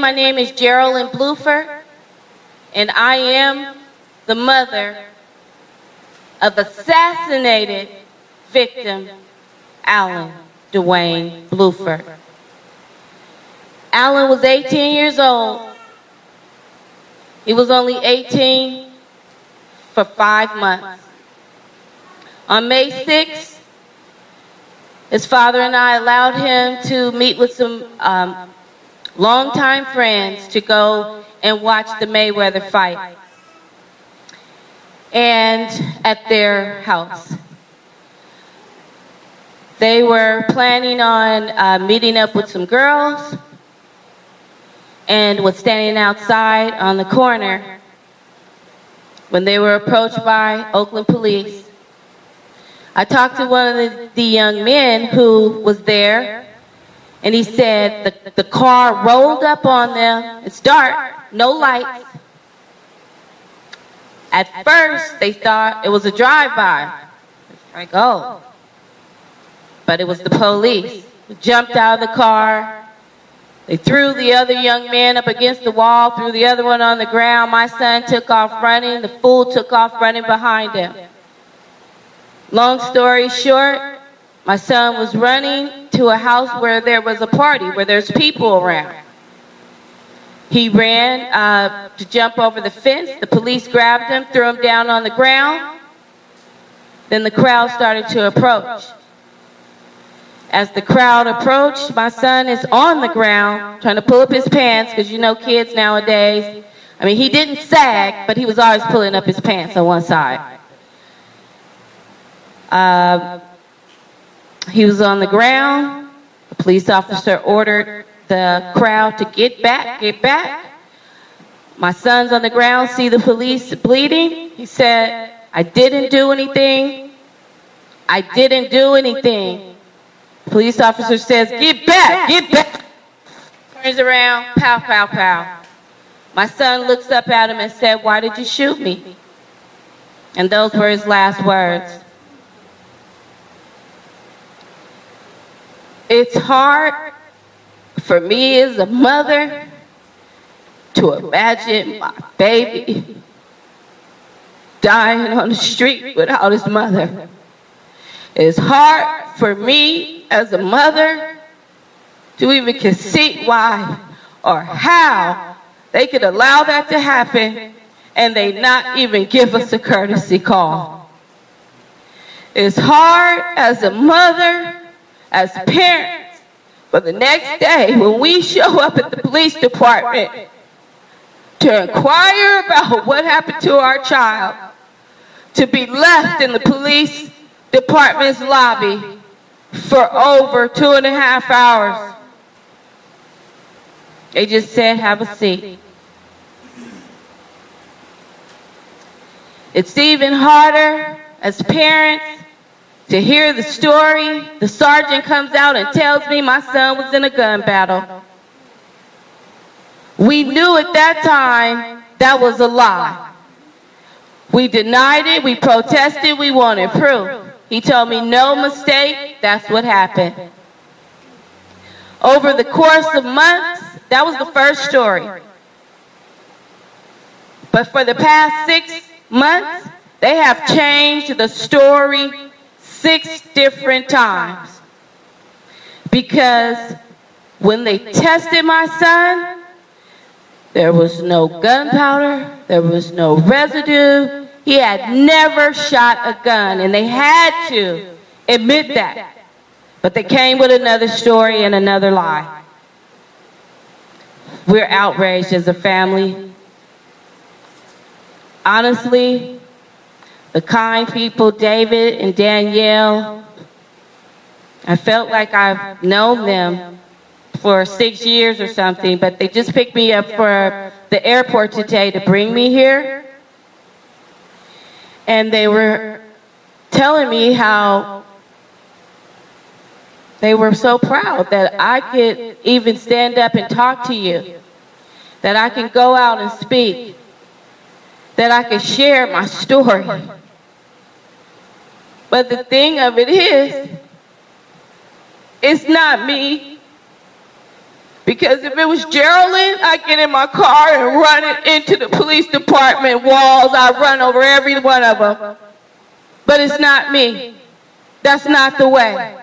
my name is Geraldine Bluford, and I am the mother of assassinated victim Alan Dwayne Bluford. Alan was 18 years old. He was only 18 for 5 months. On May 6th, his father and I allowed him to meet with some longtime friends to go and watch the Mayweather fight, and at their house. They were planning on meeting up with some girls and was standing outside on the corner when they were approached by Oakland police. I talked to one of the young men who was there, and he said the car rolled up on them. It's dark, no lights. At first, they thought it was a drive-by. Like, oh. But it was the police. They jumped out of the car. They threw the other young man up against the wall, threw the other one on the ground. My son took off running. The fool took off running behind him. Long story short, my son was running to a house where there was a party, where there's people around. He ran to jump over the fence. The police grabbed him, threw him down on the ground. Then the crowd started to approach. As the crowd approached, my son is on the ground trying to pull up his pants, because you know kids nowadays, I mean, he didn't sag, but he was always pulling up his pants on one side. He was on the ground. The police officer ordered the crowd to get back, get back. My son's on the ground, see the police bleeding. He said, I didn't do anything. I didn't do anything. Police officer says, get back, get back. Turns around, pow, pow, pow. My son looks up at him and said, why did you shoot me? And those were his last words. It's hard for me as a mother to imagine my baby dying on the street without his mother. It's hard for me as a mother to even conceive why or how they could allow that to happen and they not even give us a courtesy call. It's hard as a mother, as parents, but the next day when we show up at the police department to inquire about what happened to our child, to be left in the police department's lobby for over 2.5 hours. They just said, have a seat. It's even harder as parents to hear the story. The sergeant comes out and tells me my son was in a gun battle. We knew at that time that was a lie. We denied it, we protested, we wanted proof. He told me, no mistake, that's what happened. Over the course of months, that was the first story. But for the past 6 months, they have changed the story 6 different times. Because when they tested my son, there was no gunpowder, there was no residue. He had never shot a gun, and they had to admit that. But they came with another story and another lie. We're outraged as a family. Honestly, the kind people, David and Danielle, I felt like I've known them for 6 years or something, but they just picked me up for the airport today to bring me here. And they were telling me how they were so proud that I could even stand up and talk to you, that I can go out and speak, that I can share my story. But the thing of it is, it's not me. Because if it was Geraldine, I'd get in my car and run it into the police department walls. I'd run over every one of them. But it's not me. That's not the way.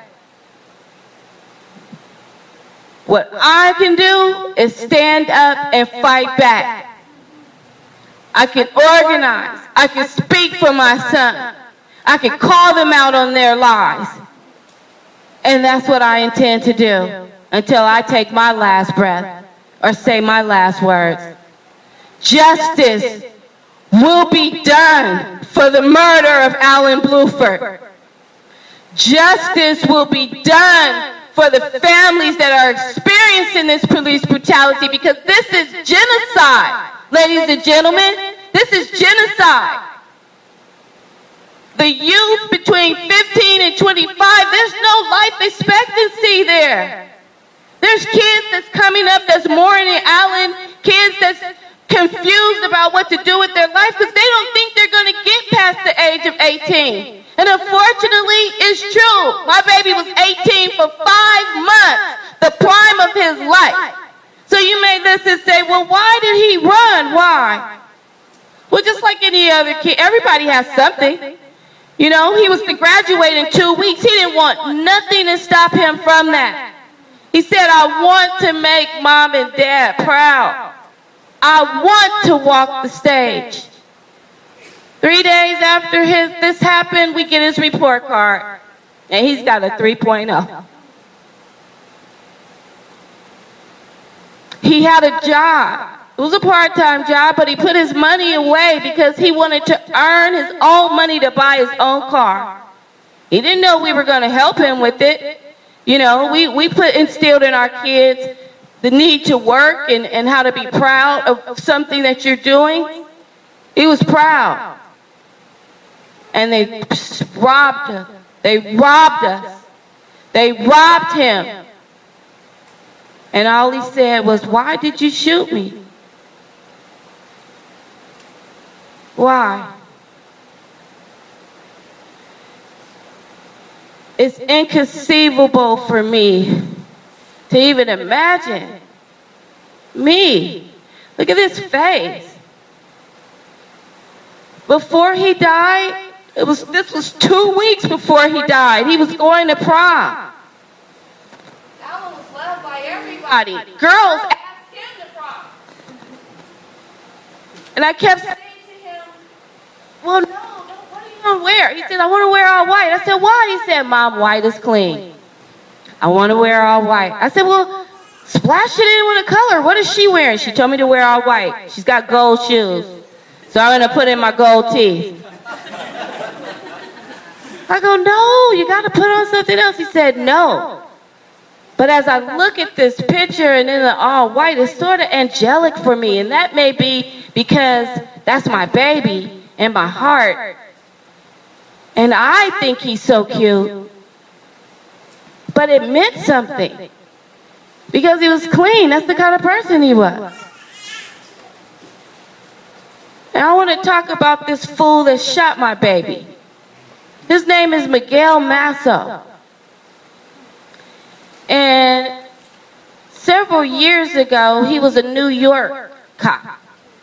What I can do is stand up and fight back. I can organize. I can speak for my son. I can call them out on their lies. And that's what I intend to do until I take my last breath or say my last words. Justice will be done for the murder of Alan Bluford. Justice will be done for the families that are experiencing this police brutality, because this is genocide, ladies and gentlemen. This is genocide. The youth between 15 and 25, there's no life expectancy there. There's kids that's coming up that's mourning Alan, kids that's confused about what to do with their life because they don't think they're going to get past the age of 18. And unfortunately, it's true. My baby was 18 for 5 months, the prime of his life. So you may listen and say, well, why did he run? Why? Well, just like any other kid, everybody has something. You know, he was to graduate in 2 weeks. He didn't want nothing to stop him from that. He said, I want to make mom and dad proud. I want to walk the stage. 3 days after this happened, we get his report card, and he's got a 3.0. He had a job. It was a part-time job, but he put his money away because he wanted to earn his own money to buy his own car. He didn't know we were going to help him with it. You know, we instilled in our kids the need to work and how to be proud of something that you're doing. He was proud. And they robbed him. They robbed us. They robbed him. And all he said was, why did you shoot me? Why? It's inconceivable for me to even imagine me. Look at his face. Before he died, this was 2 weeks before he died. He was going to prom. Alan was loved by everybody. Girls asked him to prom. And I kept saying to him, well, no, what are you going to wear? He said, I want to wear all white. I said, why? He said, Mom, white is clean. I want to wear all white. I said, well, splash it in with a color. What is she wearing? She told me to wear all white. She's got gold shoes. So I'm going to put in my gold teeth. I go, no, you got to put on something else. He said, no. But as I look at this picture and in the all white, it's sort of angelic for me. And that may be because that's my baby and my heart. And I think he's so cute. But it meant something. Because he was clean. That's the kind of person he was. And I want to talk about this fool that shot my baby. His name is Miguel Masso. And several years ago, he was a New York cop.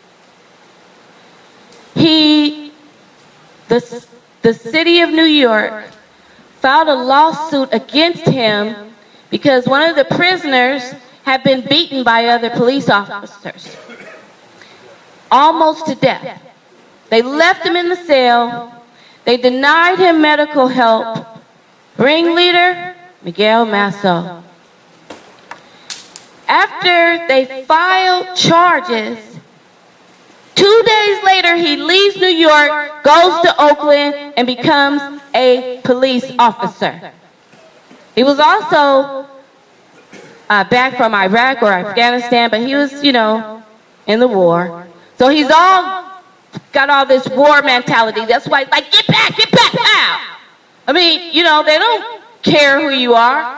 The city of New York filed a lawsuit against him because one of the prisoners had been beaten by other police officers, almost to death. They left him in the cell. They denied him medical help. Ringleader, Miguel Masso. After they filed charges, 2 days later, he leaves New York, goes to Oakland, and becomes a police officer. He was also back from Iraq or Afghanistan, but he was, you know, in the war. So he's got all this war mentality. That's why he's like, get back, pow! I mean, you know, they don't care who you are.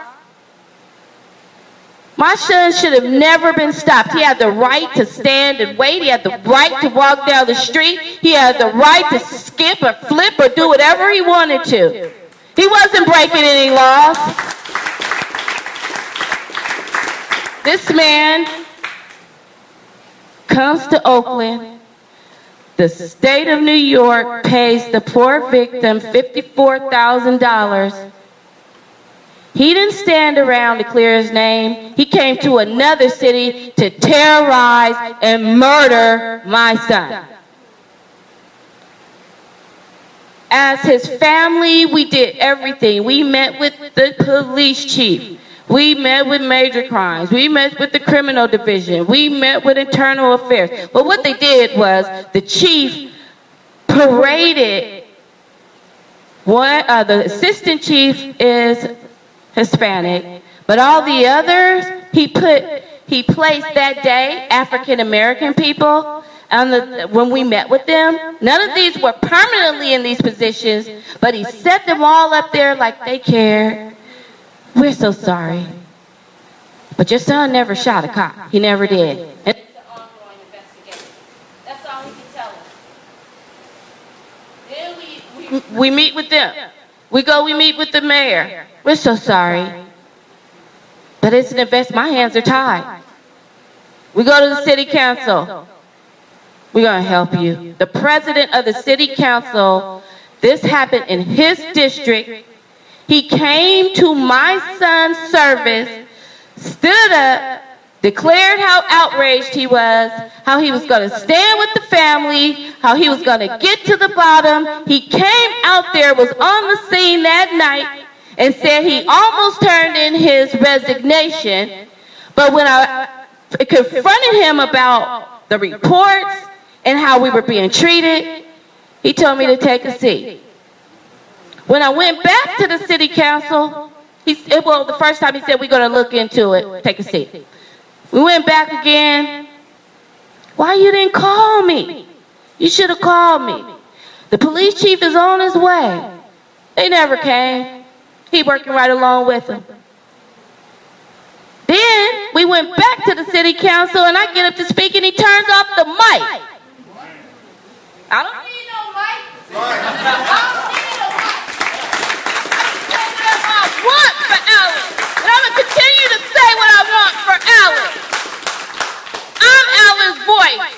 My son should have never been stopped. He had the right to stand and wait. He had the right to walk down the street. He had the right to skip or flip or do whatever he wanted to. He wasn't breaking any laws. This man comes to Oakland. The state of New York pays the poor victim $54,000. He didn't stand around to clear his name. He came to another city to terrorize and murder my son. As his family, we did everything. We met with the police chief. We met with major crimes. We met with the criminal division. We met with internal affairs. But what they did was the chief paraded the assistant chief is Hispanic, but all the others, he placed that day African American people. When we met with them, none of these were permanently in these positions, but he set them all up there like they cared. We're so sorry, but your son never shot a cop. He never did. And it's an ongoing investigation. That's all he can tell us. Then we meet with them. We meet with the mayor. We're so sorry, but it's an investment. My hands are tied. We go to the city council. We're going to help you. The president of the city council, this happened in his district. He came to my son's service, stood up, declared how outraged he was, how he was going to stand with the family, how he was going to get to the bottom. He came out there, was on the scene that night, and said he almost turned in his resignation. But when I confronted him about the reports and how we were being treated, he told me to take a seat. When I went back to the city council, the first time he said, we're going to look into it, take a seat. We went back again. Why you didn't call me? You should have called me. The police chief is on his way. They never came. He working right along with them. Then we went back to the city council and I get up to speak and he turns off the mic. I don't need no mic. I don't need no mic. Whatever I want for Alex. And I'm going to continue to say what I want for Alex. I'm Alan's voice.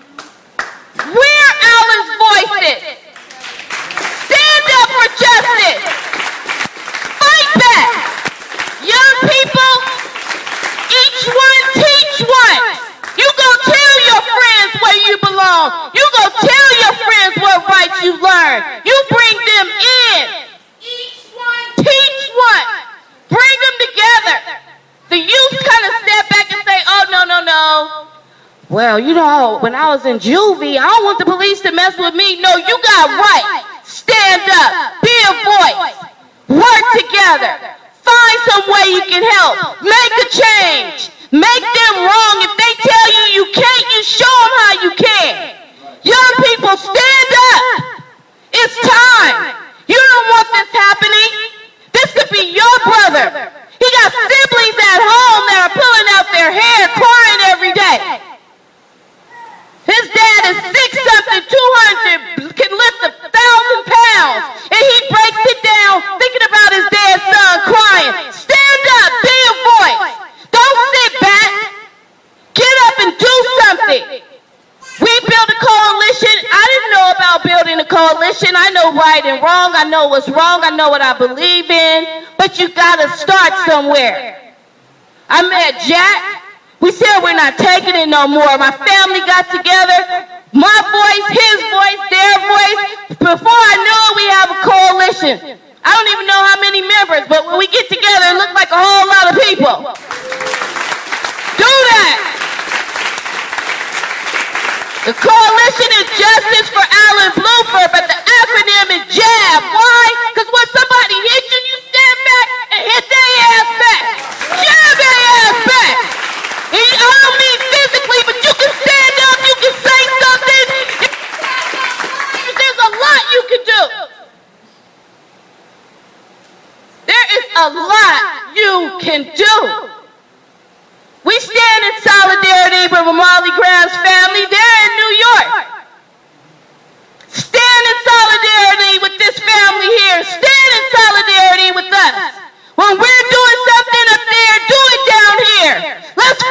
We're Alan's voices. Stand up for justice. Fight back. Young people, each one teach one. You go tell your friends where you belong. You go tell your friends what rights you learn. You bring them in. Each one teach one. Bring them together. The youth kind of step back and say, oh, no. Well, you know, when I was in juvie, I don't want the police to mess with me. No, you got right. Stand up. Be a voice. Work together. Find some way you can help. Make a change. Make them wrong. If they tell you you can't, you show them how you can. Young people, stand up. It's time. You don't want this happening. This could be your brother. He got siblings at home that are pulling out their hair, crying every day. His dad is 6-something, 200, can lift 1,000 pounds, and he breaks it down thinking about his dead son crying. Stand up, be a voice. Don't sit back. Get up and do something. We built a coalition. I didn't know about building a coalition. I know right and wrong. I know what's wrong. I know what I believe in. But you got to start somewhere. I met Jack. We said we're not taking it no more. My family got together. My voice, his voice, their voice. Before I knew it, we have a coalition. I don't even know how many members, but when we get together, it looks like a whole lot of people. Do that. The coalition is Justice for Alan Bluford, but the acronym is JAB. Why? Because when somebody hits you, you stand back and hit their ass back. Jab their ass back. I don't mean physically, but you can stand up, you can say something. There's a lot you can do. There is a lot you can do. We stand in solidarity with Molly Graham's family. They're in New York. Stand in solidarity with this family here. Stand in solidarity with us. When we're doing something up there, do it down here. Let's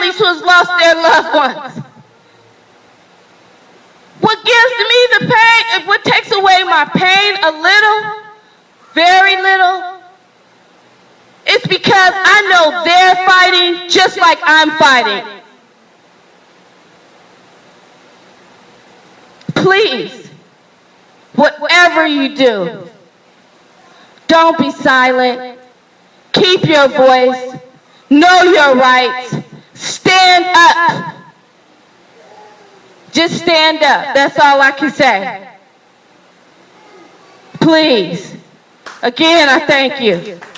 families who has lost their loved ones. What gives me the pain, what takes away my pain a little, very little, it's because I know they're fighting just like I'm fighting. Please, whatever you do, don't be silent. Keep your voice. Know your rights. Stand up. Just stand up. That's all I can say. Please. Again, I thank you.